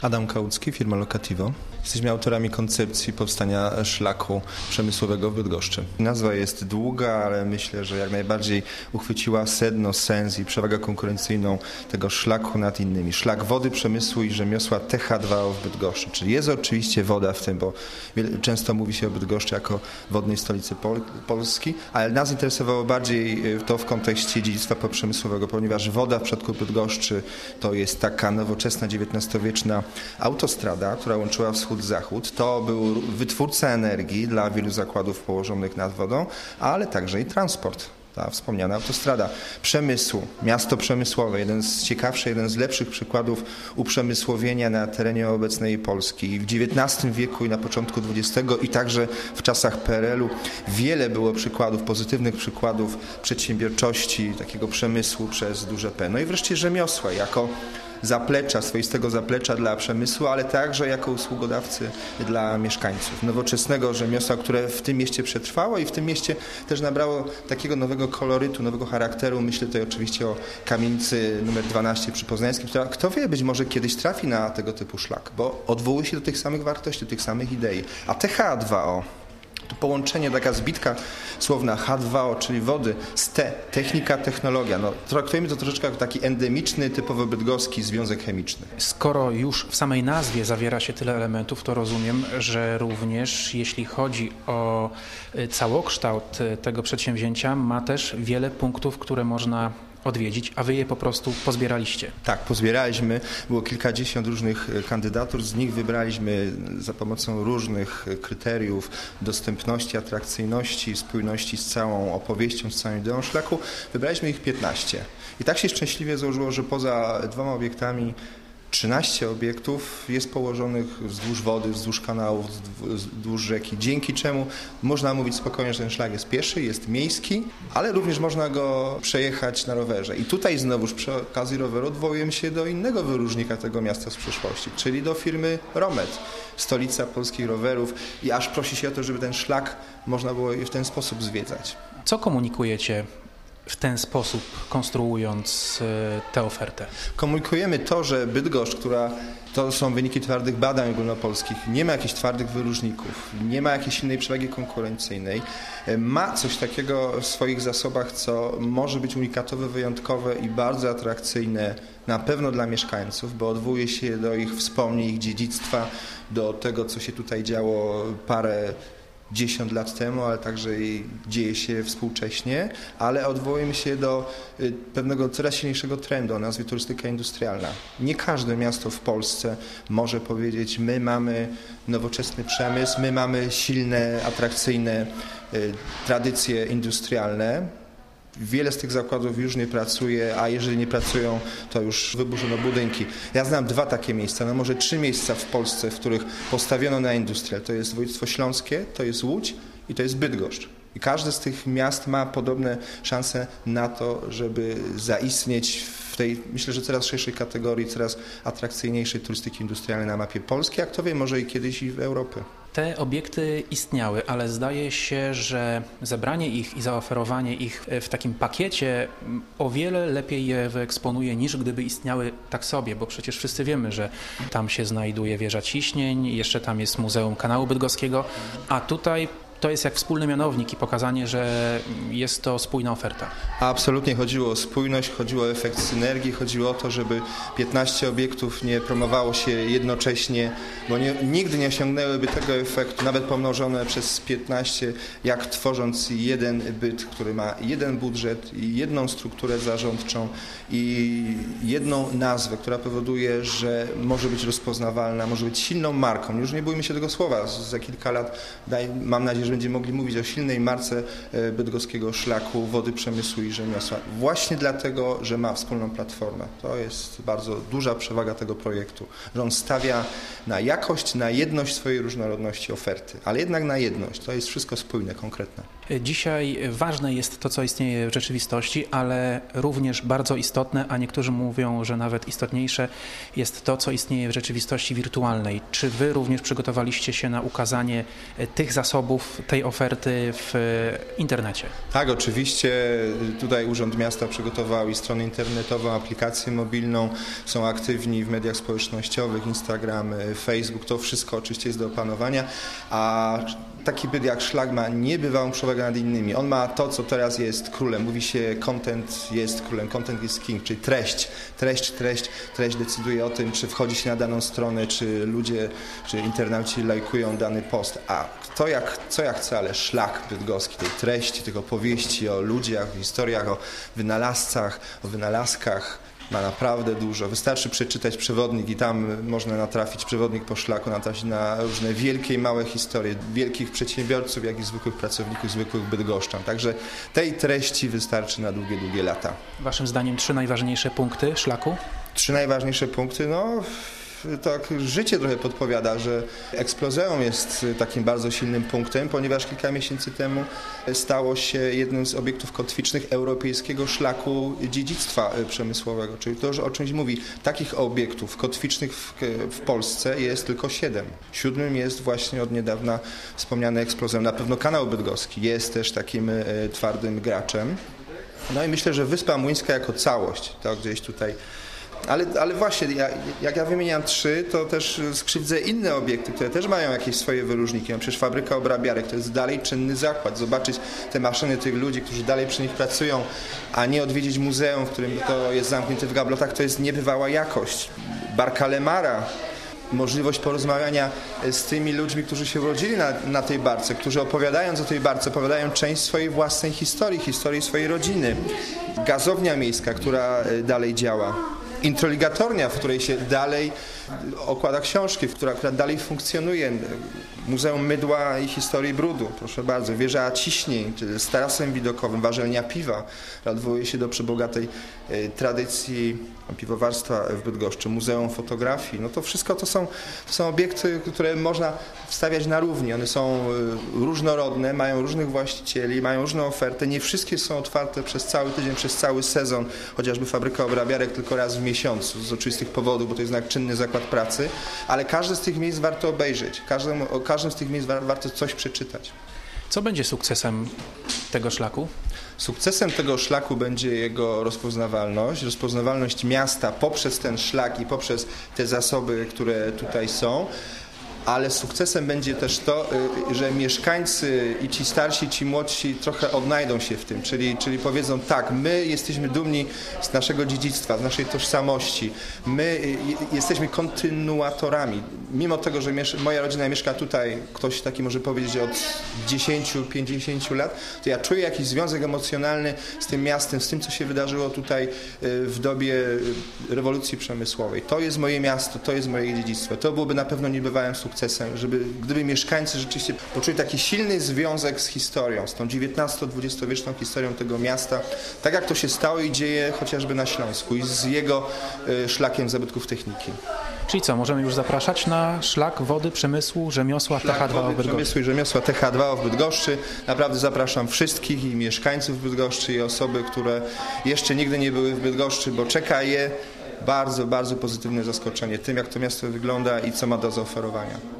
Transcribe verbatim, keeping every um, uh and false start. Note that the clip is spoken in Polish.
Adam Kałucki, firma Lokativo. Jesteśmy autorami koncepcji powstania szlaku przemysłowego w Bydgoszczy. Nazwa jest długa, ale myślę, że jak najbardziej uchwyciła sedno, sens i przewagę konkurencyjną tego szlaku nad innymi. Szlak wody, przemysłu i rzemiosła T H dwa O w Bydgoszczy. Czyli jest oczywiście woda w tym, bo często mówi się o Bydgoszczy jako wodnej stolicy Pol- Polski, ale nas interesowało bardziej to w kontekście dziedzictwa poprzemysłowego, ponieważ woda w przypadku Bydgoszczy to jest taka nowoczesna, dziewiętnastowieczna autostrada, która łączyła wschód-zachód. To był wytwórca energii dla wielu zakładów położonych nad wodą, ale także i transport. Ta wspomniana autostrada. Przemysłu, miasto przemysłowe, jeden z ciekawszych, jeden z lepszych przykładów uprzemysłowienia na terenie obecnej Polski. W dziewiętnastym wieku i na początku dwudziestego i także w czasach P R L u wiele było przykładów, pozytywnych przykładów przedsiębiorczości, takiego przemysłu przez duże P. No i wreszcie rzemiosła jako zaplecza, swoistego zaplecza dla przemysłu, ale także jako usługodawcy dla mieszkańców. Nowoczesnego rzemiosła, które w tym mieście przetrwało i w tym mieście też nabrało takiego nowego kolorytu, nowego charakteru. Myślę tutaj oczywiście o kamienicy numer dwanaście przy Poznańskim, która, kto wie, być może kiedyś trafi na tego typu szlak, bo odwołuje się do tych samych wartości, do tych samych idei. A T H dwa O, to połączenie, taka zbitka słowna H dwa O, czyli wody, z T, technika, technologia. No, traktujemy to troszeczkę jak taki endemiczny, typowo bydgoski związek chemiczny. Skoro już w samej nazwie zawiera się tyle elementów, to rozumiem, że również jeśli chodzi o całokształt tego przedsięwzięcia, ma też wiele punktów, które można odwiedzić, a wy je po prostu pozbieraliście. Tak, pozbieraliśmy. Było kilkadziesiąt różnych kandydatur. Z nich wybraliśmy za pomocą różnych kryteriów dostępności, atrakcyjności, spójności z całą opowieścią, z całą ideą szlaku. Wybraliśmy ich piętnaście. I tak się szczęśliwie złożyło, że poza dwoma obiektami trzynaście obiektów jest położonych wzdłuż wody, wzdłuż kanałów, wzdłuż rzeki, dzięki czemu można mówić spokojnie, że ten szlak jest pieszy, jest miejski, ale również można go przejechać na rowerze. I tutaj znowuż przy okazji roweru odwołujemy się do innego wyróżnika tego miasta z przeszłości, czyli do firmy Romet, stolica polskich rowerów, i aż prosi się o to, żeby ten szlak można było w ten sposób zwiedzać. Co komunikujecie w ten sposób, konstruując tę ofertę? Komunikujemy to, że Bydgoszcz, która to są wyniki twardych badań ogólnopolskich, nie ma jakichś twardych wyróżników, nie ma jakiejś innej przewagi konkurencyjnej, ma coś takiego w swoich zasobach, co może być unikatowe, wyjątkowe i bardzo atrakcyjne na pewno dla mieszkańców, bo odwołuje się do ich wspomnień, ich dziedzictwa, do tego, co się tutaj działo parę dziesiąt lat temu, ale także i dzieje się współcześnie, ale odwołujemy się do pewnego coraz silniejszego trendu o nazwie turystyka industrialna. Nie każde miasto w Polsce może powiedzieć, my mamy nowoczesny przemysł, my mamy silne, atrakcyjne tradycje industrialne. Wiele z tych zakładów już nie pracuje, a jeżeli nie pracują, to już wyburzono budynki. Ja znam dwa takie miejsca, no może trzy miejsca w Polsce, w których postawiono na industrial. To jest województwo śląskie, to jest Łódź i to jest Bydgoszcz. I każde z tych miast ma podobne szanse na to, żeby zaistnieć w tej, myślę, że coraz szerszej kategorii, coraz atrakcyjniejszej turystyki industrialnej na mapie Polski, a kto wie, może i kiedyś i w Europie. Te obiekty istniały, ale zdaje się, że zebranie ich i zaoferowanie ich w takim pakiecie o wiele lepiej je wyeksponuje, niż gdyby istniały tak sobie, bo przecież wszyscy wiemy, że tam się znajduje wieża ciśnień, jeszcze tam jest Muzeum Kanału Bydgoskiego, a tutaj to jest jak wspólny mianownik i pokazanie, że jest to spójna oferta. Absolutnie chodziło o spójność, chodziło o efekt synergii, chodziło o to, żeby piętnaście obiektów nie promowało się jednocześnie, bo nie, nigdy nie osiągnęłyby tego efektu, nawet pomnożone przez piętnaście, jak tworząc jeden byt, który ma jeden budżet i jedną strukturę zarządczą i jedną nazwę, która powoduje, że może być rozpoznawalna, może być silną marką. Już nie bójmy się tego słowa, za kilka lat daj, mam nadzieję, że będziemy mogli mówić o silnej marce bydgoskiego szlaku, wody, przemysłu i rzemiosła. Właśnie dlatego, że ma wspólną platformę. To jest bardzo duża przewaga tego projektu, że on stawia na jakość, na jedność swojej różnorodności oferty, ale jednak na jedność. To jest wszystko spójne, konkretne. Dzisiaj ważne jest to, co istnieje w rzeczywistości, ale również bardzo istotne, a niektórzy mówią, że nawet istotniejsze jest to, co istnieje w rzeczywistości wirtualnej. Czy wy również przygotowaliście się na ukazanie tych zasobów, tej oferty w internecie? Tak, oczywiście. Tutaj Urząd Miasta przygotował i stronę internetową, aplikację mobilną, są aktywni w mediach społecznościowych, Instagram, Facebook, to wszystko oczywiście jest do opanowania, a taki byt jak Szlak ma niebywałą przewagę nad innymi. On ma to, co teraz jest królem. Mówi się, content jest królem, content jest king, czyli treść. Treść, treść, treść decyduje o tym, czy wchodzi się na daną stronę, czy ludzie, czy internauci lajkują dany post. A to jak, co ja chcę, ale Szlak bydgoski, tej treści, tych opowieści o ludziach, o historiach, o wynalazcach, o wynalazkach, ma naprawdę dużo. Wystarczy przeczytać przewodnik i tam można natrafić, przewodnik po Szlaku, natrafić na różne wielkie i małe historie, wielkich przedsiębiorców, jak i zwykłych pracowników, zwykłych bydgoszczan. Także tej treści wystarczy na długie, długie lata. Waszym zdaniem trzy najważniejsze punkty Szlaku? Trzy najważniejsze punkty, no... Tak, życie trochę podpowiada, że Eksplozeum jest takim bardzo silnym punktem, ponieważ kilka miesięcy temu stało się jednym z obiektów kotwicznych Europejskiego Szlaku Dziedzictwa Przemysłowego. Czyli to, o czymś mówi. Takich obiektów kotwicznych w, w Polsce jest tylko siedem. Siódmym jest właśnie od niedawna wspomniany Eksplozeum. Na pewno Kanał Bydgoski jest też takim e, twardym graczem. No i myślę, że Wyspa Młyńska jako całość, to gdzieś tutaj. Ale, ale właśnie, ja, jak ja wymieniam trzy, to też skrzywdzę inne obiekty, które też mają jakieś swoje wyróżniki. No przecież fabryka obrabiarek to jest dalej czynny zakład. Zobaczyć te maszyny tych ludzi, którzy dalej przy nich pracują, a nie odwiedzić muzeum, w którym to jest zamknięte w gablotach, to jest niebywała jakość. Barka Lemara. Możliwość porozmawiania z tymi ludźmi, którzy się urodzili na, na tej barce, którzy opowiadając o tej barce, opowiadają część swojej własnej historii, historii swojej rodziny. Gazownia miejska, która dalej działa. Introligatornia, w której się dalej okłada książki, która, która dalej funkcjonuje. Muzeum Mydła i Historii Brudu, proszę bardzo. Wieża Ciśnień z tarasem widokowym, warzelnia piwa. Odwołuje się do przebogatej e, tradycji piwowarstwa w Bydgoszczy. Muzeum Fotografii. No to wszystko to są, to są obiekty, które można wstawiać na równi. One są e, różnorodne, mają różnych właścicieli, mają różną ofertę. Nie wszystkie są otwarte przez cały tydzień, przez cały sezon. Chociażby fabryka obrabiarek tylko raz w miesiącu z oczywistych powodów, bo to jest jednak czynny zakład pracy. Ale każde z tych miejsc warto obejrzeć. Każdym, o każdym z tych miejsc warto coś przeczytać. Co będzie sukcesem tego Szlaku? Sukcesem tego Szlaku będzie jego rozpoznawalność, rozpoznawalność miasta poprzez ten szlak i poprzez te zasoby, które tutaj są. Ale sukcesem będzie też to, że mieszkańcy i ci starsi, i ci młodsi trochę odnajdą się w tym, czyli, czyli powiedzą tak, my jesteśmy dumni z naszego dziedzictwa, z naszej tożsamości, my jesteśmy kontynuatorami. Mimo tego, że moja rodzina mieszka tutaj, ktoś taki może powiedzieć od dziesięciu, pięćdziesięciu lat, to ja czuję jakiś związek emocjonalny z tym miastem, z tym, co się wydarzyło tutaj w dobie rewolucji przemysłowej. To jest moje miasto, to jest moje dziedzictwo. To byłoby na pewno niebywałym sukcesem. Sukcesem, żeby gdyby mieszkańcy rzeczywiście poczuli taki silny związek z historią, z tą dziewiętnasto-dwudziestowieczną historią tego miasta, tak jak to się stało i dzieje chociażby na Śląsku i z jego y, szlakiem zabytków techniki. Czyli co, możemy już zapraszać na Szlak Wody, Przemysłu, Rzemiosła Szlak T H dwa wody, w Bydgoszczy? Przemysłu i Rzemiosła T H dwa w Bydgoszczy. Naprawdę zapraszam wszystkich i mieszkańców Bydgoszczy i osoby, które jeszcze nigdy nie były w Bydgoszczy, bo czeka je bardzo, bardzo pozytywne zaskoczenie tym, jak to miasto wygląda i co ma do zaoferowania.